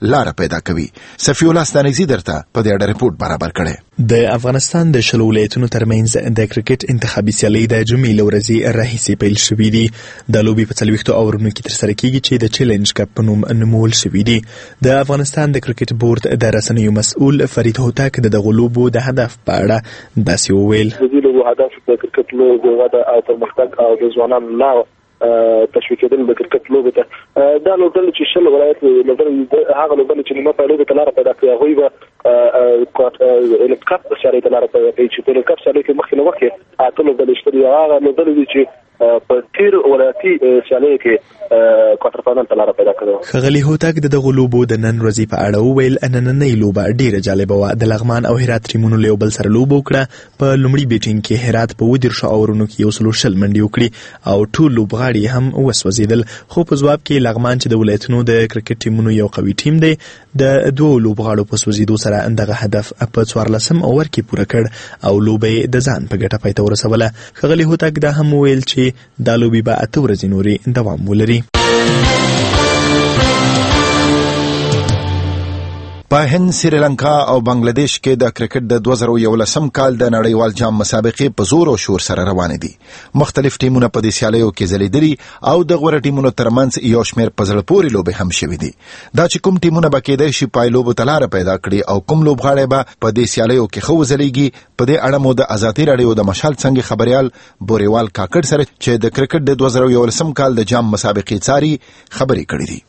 لار پیدا کوي. صفی الله ستانکزی درته په دې اړه رپورټ برابر کړي. د افغانستان د 10 ولایتونو ترمنځ د کرکټ انتخابي سیالۍ د جمعې له ورځې راهیسې پیل شوې دي. د لوبې په 40 اورونو کې ترسره کیږي چې د چیلنج کپ په نوم نومول شوې دي. د افغانستان د کرکټ بورډ د رسنیو مسؤل فرید هوتک د دغه لوبو د هدف په اړه داسې وویل. د لوبو هدف د کرکټ لوبو وده او پرمختګ او د ځوانانو لا تشویق کېدل د کرکټ لوبې ته دا لوبډلې چې شل ولایت لوبډلې هغه لوبډلې چې نیمه په لوبې ته لاره پیدا کړي هغوی به الف کپ سیالۍ ته لاره پیدا کوي چې په الف کپ سیالۍ کې مخکې نه مخکې اته لوبډلې شته دي. هغه لوبډلې دي چې په تیر ولایتي سیالۍ کې کوارټر فاینل ته لاره پیدا کړې. ښاغلي هوتک د دغو لوبو د نن ورځې په اړه وویل نننۍ لوبه ډېره جالبه وه. د لغمان او هرات ټیمونو له یو بل سره لوبه وکړه. په لومړي بیټینګ کې هرات په 10 اورونو کې 120 منډې وکړي او ټول لوبغاړي هم وسوځېدل، خو په ځواب کې لغمان چې د ولایتونو د کرکټ ټیمونو یو قوي ټیم دی د دوه لوبغاړو په سوځېدو سره دغه هدف په 14 اوور کې پوره کړ او لوبه د ځان په ګټه پای ته ورسوله. ښاغلي هوتک دا هم وویل چې دا لوبې به 8 ورځې نورې دوام ولري. په هند، سریلانکا او بنگلاديش کې د کرکټ د 2011 کال د نړیوال جام مسابقې په زور او شور سره روانې دي. مختلف ټیمونه په دې سیالیو کې ځلیدلي او د غوره ټیمونو ترمنځ یو شمېر په زړه پورې لوبې هم شوې دي. دا چې کوم ټیمونه به کېدای شي پای لوبو ته لاره پیدا کړي او کوم لوبغاړی به په دې سیالیو کې ښه وځلیږي، په دې اړه مو د ازادي راډیو د مشال څنګه خبريال بوریوال کاکړ سره چې د کرکټ د 2011 کال د جام مسابقې څاري خبرې کړې دي.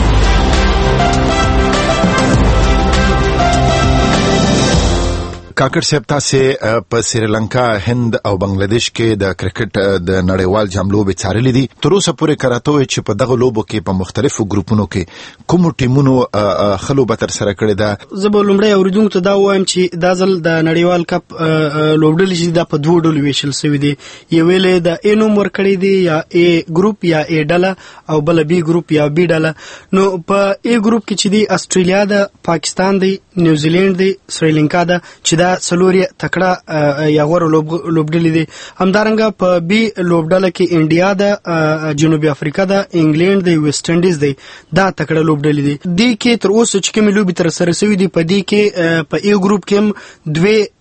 کاکړ صاحب، تاسې په سریلانکا، هند او بنگلاديش کې د کرکټ د نړیوال جام لوبې څارلې دي. تر اوسه پورې کراته وي چې په دغه لوبو کې په مختلفو ګروپونو کې کوم ټیمونو ښه لوبه ترسره کړې ده. زه به لومړی اورېدونکو ته دا ووایم چې دا ځل د نړیوال کپ لوبډلې چې دا په 2 ډلو ویشل شوي دي. یوې د A نوم ورکړی دی یا A ګروپ یا A ډله او بل B ګروپ یا B ډله. نو په A ګروپ کې چې دی استرالیا ده، پاکستان دی، نیوزیلند دی، سریلانکا ده چې دا څلورې تکړه یا غوره لوبډلې دي. همدارنګه په B لوبډله کې انډیا ده، جنوبي افریقا ده، انګلند دی، ویسټ انډیز دی. دا تکړه لوبډلې دي. دې کې تر اوسه چې کومې لوبې ترسره شوي دي په دې کې په A ګروپ کې هم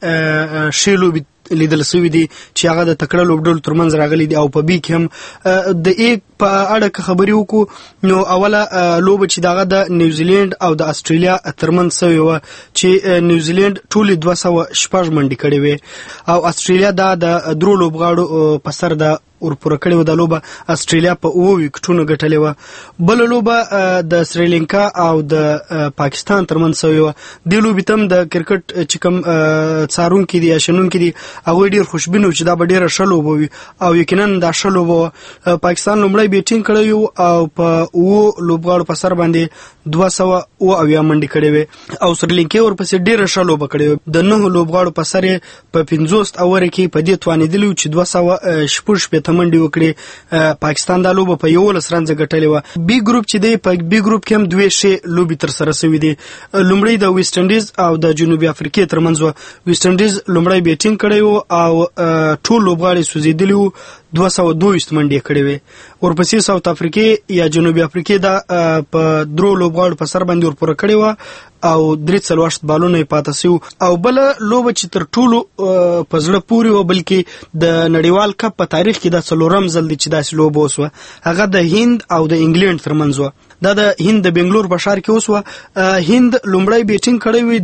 2 ښې لوبې لیدل شوي دي چې هغه د تکړه لوبډلو ترمنځ راغلي دي او په B کې هم د A په اړه خبرې وکړو. نو اوله لوبه چې دغه د نیوزیلند او د استرالیا ترمنځ شوې وه چې نیوزیلند ټولې 206 منډې کړې وې او استرالیا دا د 3 لوبغاړو په سر د ورپوره کړې وه. دا لوبه استرالیا په 7 وکټونو ګټلې وه. بله لوبه د سریلانکا او د پاکستان ترمنځ شوې وه. دې لوبې ته هم د کرکټ چې کوم څارونکي دي یا شنونکي دي هغوی ډېر خوشبین وو چې دا به ډېره ښه لوبه وي او یقینا دا ښه لوبه وه. پاکستان لومړی بیټینګ کړی و او په 7 لوبغاړو په سر باندې 270 منډې کړې وې او سریلانکا ورپسې ډېره ښه لوبه کړې وه. د 9 لوبغاړو په سر یې په 50 اوور کې په دې توانېدلي و چې 216 منډې وکړي. پاکستان دا لوبه په 11 رنزه ګټلې وه. B ګروپ چې دی په B ګروپ کې هم 2 ښې لوبې ترسره شوي دي. لومړی د ویسټ انډیز او د جنوبي افریقې ترمنځ وه. ویسټ انډیز لومړی بیټینګ کړی و او ټول لوبغاړي سوځېدلي وو، 222 منډې کړې وې. ورپسې ساوث افریقې یا جنوبي افریقې دا په 3 لوبغاړو په سر باندې ورپوره کړې وه او 43 بالونه یې پاته شوي. او بله لوبه چې تر ټولو په زړه پورې وه بلکې د نړیوال کپ په تاریخ کې دا 4م ځل دی چې داسې لوبه وسوه، هغه د هند او د انګلند ترمنځ وه. دا د هند د بنګلور په ښار کې وسوه. هند لومړی بیټینګ کړی وی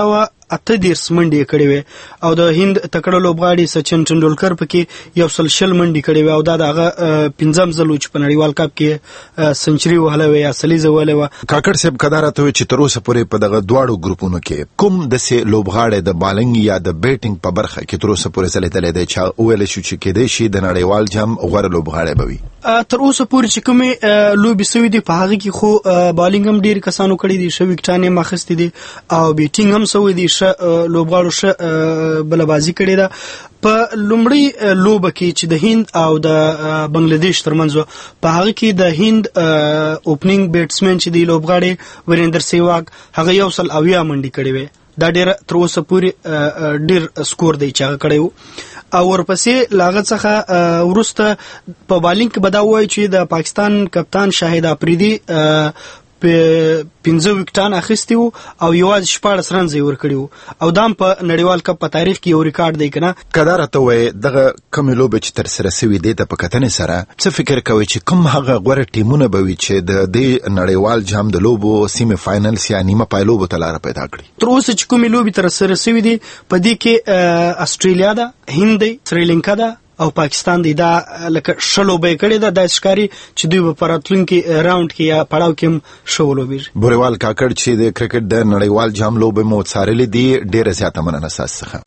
338 منډې کړې وې او د هند تکړه لوبغاړي سچن ټنډولکر پکې 120 منډې کړې وې او دا دغه 5م ځل چې په نړیوال کپ کې سنچري وهله وې یا سلیزه وهله وه. کاکړ صاحب کدارته چې تر اوسه پورې په دغه دواړو ګروپونو کې کوم داسې لوبغاړی د بالنګ یا د بیټینګ په برخه کې تر اوسه پورې ځلیدلی دی چې وویلی شو چې کېدای شي د نړیوال جام غوره لوبغاړی به وي؟ تر اوسه پورې چې کومې لوبې سوي دي په هغه کې خو بالنګ هم ډېر کسانو کړي دي، ښه وکټان یې اخیستي دي او بیټینګ هم سوی دي، ښه لوبغاړو ښه بلبازي کړې ده. په لومړی لوبه کې چې د هند او د بنگلاديش ترمنځ په هغه کې د هند اوپننګ بیټسمن چې دی لوبغاړي وریندر سیواګ هغه 170 منډې کړې وې. دا ډېر تر اوسه پورې ډېر سکور دی چې هغه کړی و. او ورپسې لاغه څخه ورسته په بالینګ کې به دا وایي چې د پاکستان کپتان شاهد افریدي 15 وکټان اخیستي وو او یوازې 14 رنز یې ورکړي وو او دا په نړیوال کپ په تاریخ کې یو ریکارډ دی کنه. کدار ته وای دغه کوم لوبه چې تر سره سوي دي ته په کتنې سره څه فکر کوي چې کوم هغه غوړه ټیمونه به وي چې د دې نړیوال جام د لوبو سیمه فائنلز یا نیمه پایلوبو ته لار پیدا کړي؟ تر اوسه چې کومې لوبې تر سره سوي دي په دې کې استرالیا ده، هند دی، سریلانکا ده او پاکستان دی. دا لکه شلو به کړي دا د ښکاری چې دوی په پراتلونکو راوند کې یا پړاو کې شولو بیر. بوريوال کاکړ چې د کرکټ د نړیوال جام لوبې مو څارلې دي ډېر زیاته مننه تاسو څخه.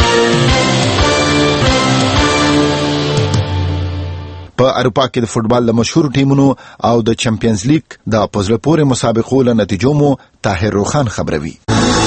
په اروپا کې د فوتبال د مشهور ټیمونو او د چمپیونز لیگ د پوزله پورې مسابقو له نتیجو مو طاهر روخان خبروي.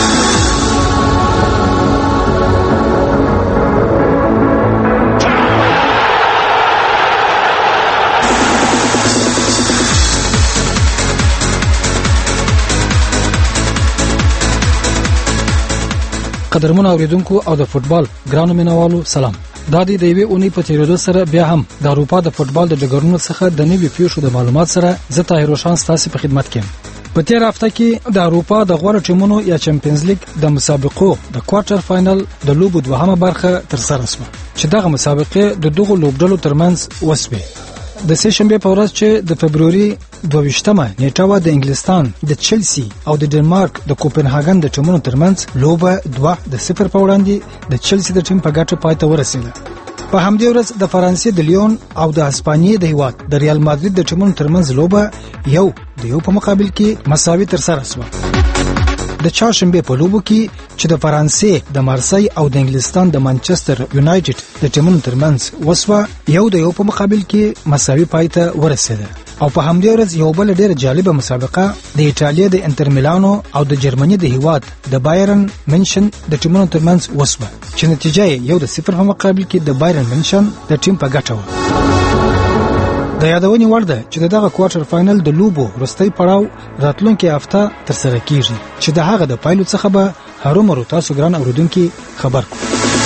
قدرمن اوریدونکو او د فوتبال ګرانو مینوالو سلام. دا د یوې اونۍ په تیریدو سره بیا هم د اروپا د فوتبال د ډګرونو څخه د نوي پیښو د معلومات سره زه طاهر روشان ستاسو په خدمت کې یم. په تیر هفته کې د اروپا د غوړ ټیمونو یا چمپیونز لیگ د مسابقو د کوارټر فائنل د لوبو دوهمه برخه تر سره شوه چې دغه مسابقه د دغه لوبډلو ترمنځ وسوي. د سه شنبه په ورځ چې د فبرवरी 22مه نیټه و د انګلستان د چلسی او د ډنمارک د کوپنهاګن د ټیمونو ترمنځ لوبه 2-0 په وړاندې د چلسی د ټیم په ګټه پای ته ورسیده. په همدې ورځ د فرانسې د لیون او د اسپانیې د هیواد د ریال مادرید د ټیمونو ترمنځ لوبه یو په مقابل کې مساوي تر سره شوه. د چهارشنبه په لوبو کې چې د فرانسې د مارسی او د انګلستان د مانچستر یونایټډ د ټیمونو ترمنځ وسوه یو په مقابل کې مساوي پای ته ورسیده. او په همدې ورځ یو بل ډېر جالبه مسابقه د ایټالیا د انټر میلانو او د جرمني د هیواد د بایرن منشن د ټیمونو ترمنځ وسوه چې نتیجه یې 1-0 په مقابل کې د بایرن منشن د ټیم په ګټه و. د یادونې وړ ده چې دغه کوارټر فائنل د لوبو وروستۍ پړاو راتلونکي هفته تر سره کیږي چې د هغه د پایلو څخه به هرومرو تاسو ګران اوریدونکو خبر کو.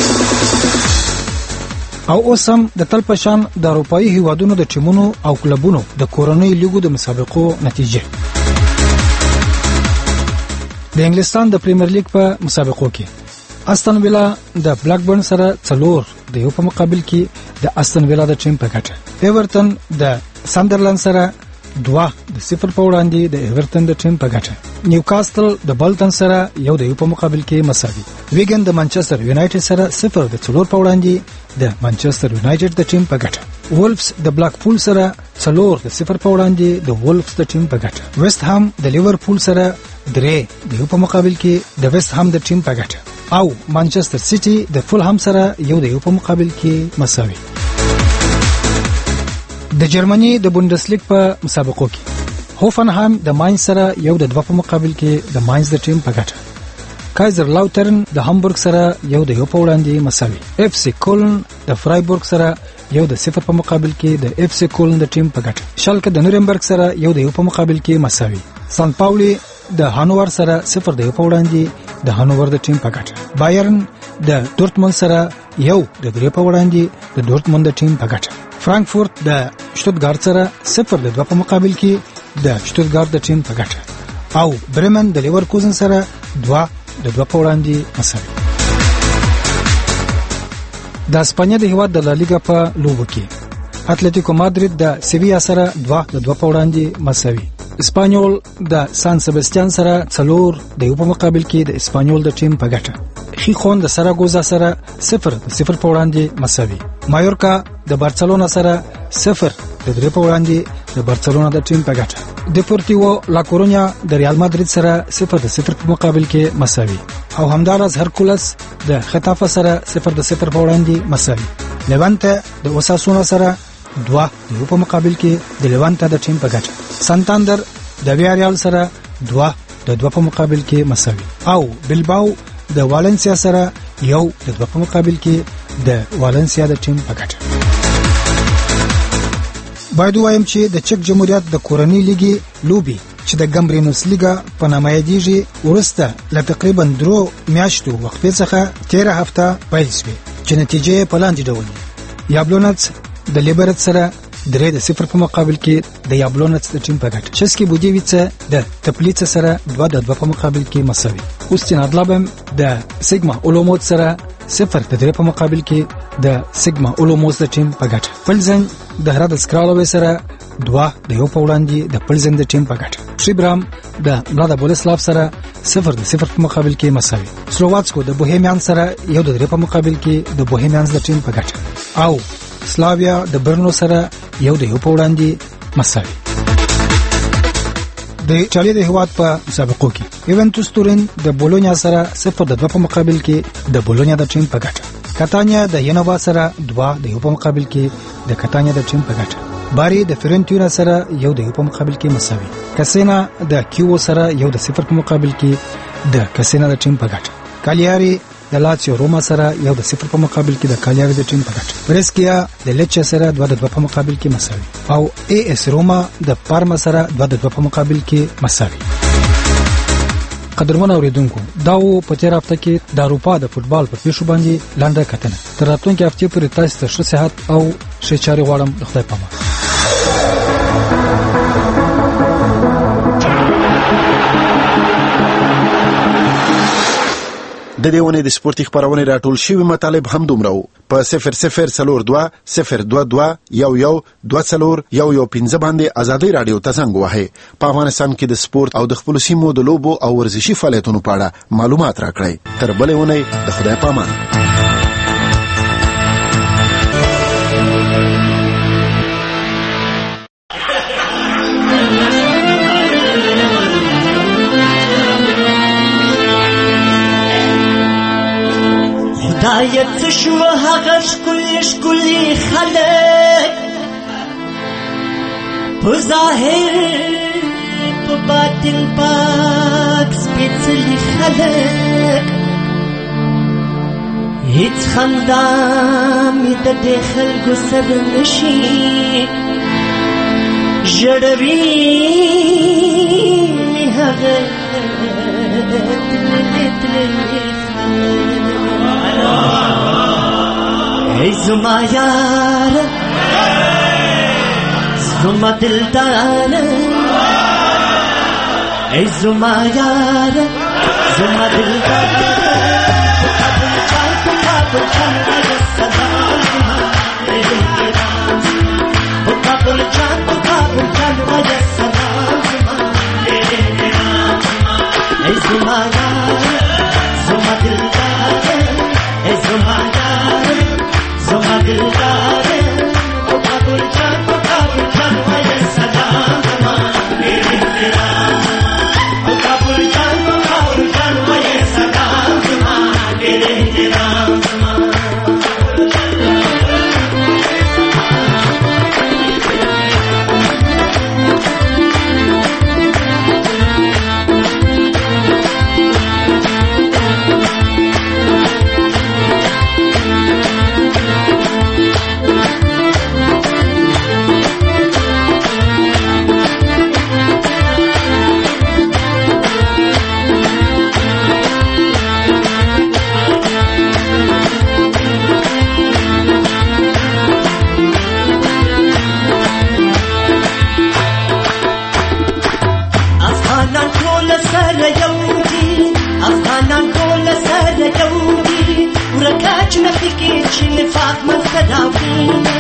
او اوس هم د تل پشان د اروپאי هیوادونو د ټیمونو او کلبونو د کورونی لیګو د مسابقو نتیجه. د انګلستان د پریمیر لیګ په مسابقو کې استون ویلا د بلیکبرن سره 4 د یو په مقابل کې د استون ویلا د ټیم په ګټه. ایورټن د ساندرلند سره 2-0 په وړاندې د ایورټن د ټیم په ګټه. نیوکاسل د بلټن سره 1 په مقابل کې مساوي. ویګن د مانچستر یونایټډ سره 0-4 په وړاندې د مانچستر یونایټډ د ټیم په ګټه. وولفز د بلاکپول سره 4-0 په وړاندې د وولفز د ټیم په ګټه. ویسټ هام د لیورپول سره 3 په مقابل کې د ویسټ هام د ټیم په ګټه. او مانچستر سیټي د فولهام سره 1 په مقابل کې مساوي. د جرمني د بوندسلیګ په مسابقو کې هوفنهایم د ماینز سره 1-2 په مقابل کې د ماینز د ټیم په ګټه. کایزر لاوترن د هامبورګ سره 1 په وړاندې مساوي. اف سی کولن د فرایبورګ سره 1-0 په مقابل کې د اف سی کولن د ټیم په ګټه. شالکه د نورنبرګ سره 1 په مقابل کې مساوي. سان پاولی د هانوور سره 0 په وړاندې د هانوور د ټیم په ګټه. بایرن د دورتموند سره 1-3 په وړاندې د دورتموند د ټیم په ګټه. فرانکفورت د شتوتګارت سره 0-2 په مقابل کې د شتوتګارت د ټیم په ګټه. او برمن د لیورکوزن سره 2-2 په وړاندې مساوي. د اسپانیا د هیواد د لالیګا په لوبو کې اتلتیکو مادرید د سیویا سره 2-2 په وړاندې مساوي. اسپانیول د سان سبستیان سره 4-1 په مقابل کې د اسپانیول د ټیم په ګټه. خیخون د سراګوزا سره 0-0 په وړاندې مساوي. مایورکا د بارسلونا سره 0-3 په وړاندې د بارسلونا د ټیم په ګټه. دیپورتیو لا کورونیا د ریال مادرید سره 0-0 په مقابل کې مساوي. او همدارس هرکولس د خطافه سره 0-0 په وړاندې مساوي. لیوانته د اوساسونا سره 2-2 په مقابل کې د لیوانته د ټیم په ګټه. سانتاندر د ویاریال سره 2-2 په مقابل کې مساوي. او بلباو د والنسیا سره 1-2 په مقابل کې د والنسیا د ټیم په ګټه. باید وایم چې د چک جمهوریت د کورنۍ لیګي لوبي چې د ګمبرینوس لیګا په نامه یادېږي ورسته له تقریبا 3 میاشتو وقفې څخه 13 هفته پیل شوې چې نتیجه په لاندې ډول یابلونټس د لیبرت سره 3-0 په مقابل کې د یابلونټس د ټیم په ګټه. چسکی بودیویڅ د تپلیڅ سره 2-2 په مقابل کې مساوي. اوستینادلابم د سیګما اولوموت سره 0-3 په مقابل کې د سیګما اولوموس د ټیم په ګټه. پلزن د هرات سکرالوي سره 2-1 په وړاندې د پلزن د ټیم په ګټه. شیبرام د بلادا بولسلاف سره 0-0 په مقابل کې مساوي. سلوواکسکو د بوهیمیان سره 1-3 په مقابل کې د بوهیمیانز د ټیم په ګټه. او سلاویا د برنو سره 1-1 په وړاندې مساوي. د ایټالیا د هیواد په مسابقو کې یوونټوس تورین د بولونیا سره 0-2 په مقابل کې د بولونیا د ټیم په ګټه. کاتانیا د ینووا سره 2-1 په مقابل کې د کاتانیا د ټیم په ګټه. باری د فیرنتینا سره 1-1 په مقابل کې مساوي. کاسینا د کیو سره 1-0 په مقابل کې د کاسینا د ټیم په ګټه. کالیاری د لاتسیو روما سره 1-0 په مقابل کې د کالیاری د ټیم په ګټه. برسکیا د لچا سره 2-2 په مقابل کې مساوي. او ای اس روما د پارما سره 2-2 په مقابل کې مساوي. قدرمن اوریدونکو دا و په تیر هفته کې د اروپا د فوتبال په پیښو باندې لاندې کتنه. تر راتلونکي هفته پورې تاسو ته ښه صحت او ښه چارې غواړم. د خدای په امان. د دې ونې د سپورتي خبرونه راټول شوی مطالب هم دومره وو. په 0002 022 1124 باندې ازادي رادیو ته څنګه وایي. په افغانستان کې د سپورت او د خپل سیمو د لوبو او ورزشي فعالیتونو په اړه معلومات راکړئ. تر بلې ونې د خدای په امان. هدایت شو هغه ښکلي خلک په ظاهر په باطن پاک سپېڅلي خلک. هیڅ خندا مې د دې خلکو سره نشي ژړوي مې هغه تللي ای زما یار زما دلدار ای زما یار زما دلدار ای زما یار زما دلدار ای زما یار زما دلدار او کابل جان وای سلام زمان او کابل جان وای سلام زمان ورکاچ نفکر چې نفاق من صداوي